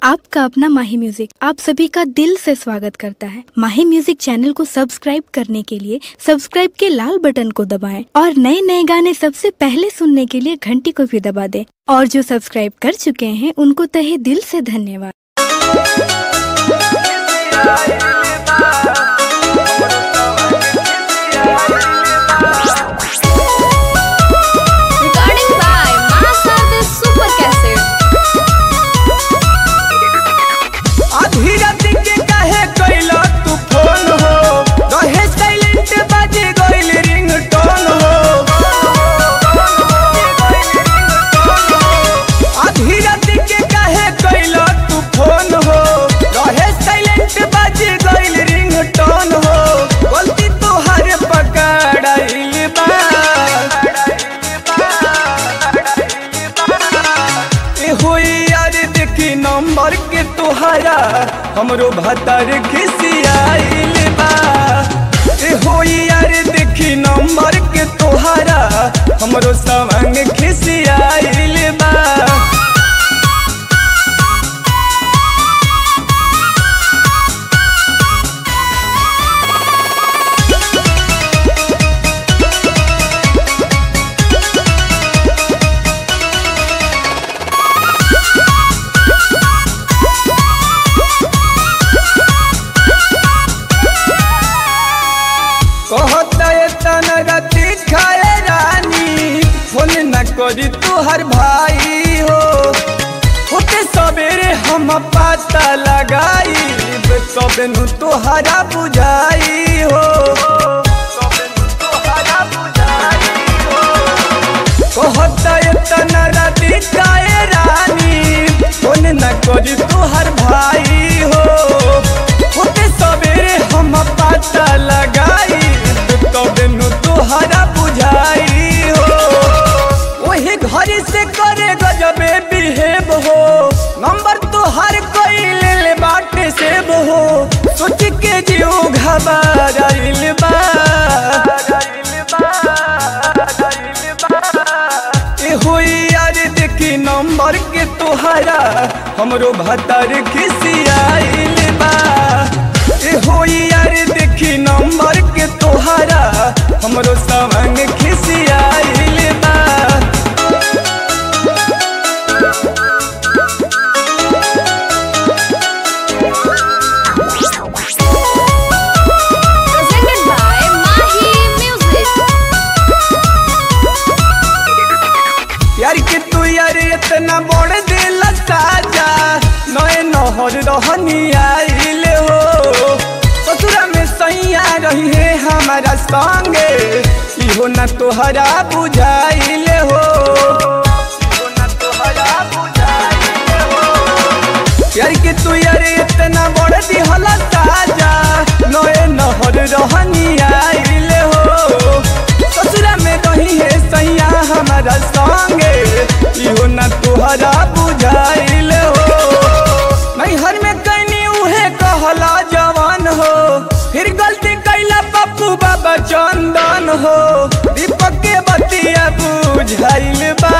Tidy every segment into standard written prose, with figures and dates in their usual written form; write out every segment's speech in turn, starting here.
आपका अपना माही म्यूजिक आप सभी का दिल से स्वागत करता है। माही म्यूजिक चैनल को सब्सक्राइब करने के लिए सब्सक्राइब के लाल बटन को दबाएं और नए नए गाने सबसे पहले सुनने के लिए घंटी को भी दबा दें। और जो सब्सक्राइब कर चुके हैं उनको तहे दिल से धन्यवाद। नंबर के तोहरा हमरो भतर खिसियाइल बा। हो यार देखी नंबर के तोहरा हमरो संग खिसियाइल बा। करी तुहर भाई हो होते सवेरे हम पता लगाई तबे नु तोहरा बुझाई हो कहता इतना राती काए रानी फोन न करी तुहर भाई हो होते सवेरे हम पता लगाई तबे नु तोहरा बुझाई हो। वही घरी से करे गजबे बिहेव हो नंबर तो हर कोई ले बाटे सेव हो सोच के जियो घबराइल बा। हो यार देखी नंबर के तोहरा हमरो भतर खिसियाइल बा। हो यार देखी नंबर के तोहरा हमरो संग खिसियाइल बा। यार के तू यार इतना बड़ दिल साजा नए नहर रहनी आइल हो ससुरा में सैया रही है हमारा संगे इहो न तोहरा बुझाइल हो। यार के तू यार इतना बड़ दिल साजा नए नहर रहनी आइल हो ससुरा में रही है सैया हमारा संगे इहो न तोहरा बुझाइल हो। नैहर में कैनी उहे कहला जवान हो फिर गलती कैला पप्पू बाबा चंदन हो दीपक के बतिया बुझाइल बा।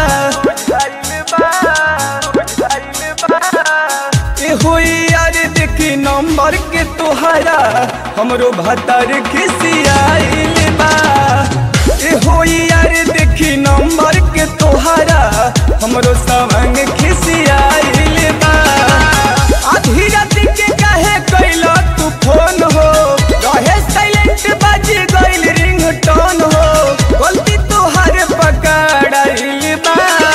हो यार देखी नंबर के तोहरा हमरो भतर खिसियाइल बा। हो यार देखी नंबर के तोहरा हमरो संग खिसियाइल बा। आधी राती के काहे कैला तू फोन हो रहे साइलेंट बाज गइल रिंगटोन हो गलती तोहर पकड़ाइल बा।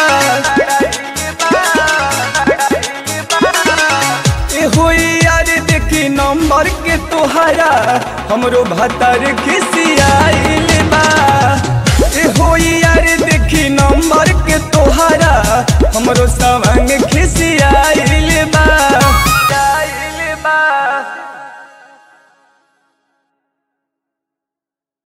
हो यार देखी नंबर के तोहरा हमरो भतर खिसियाइल बा। हो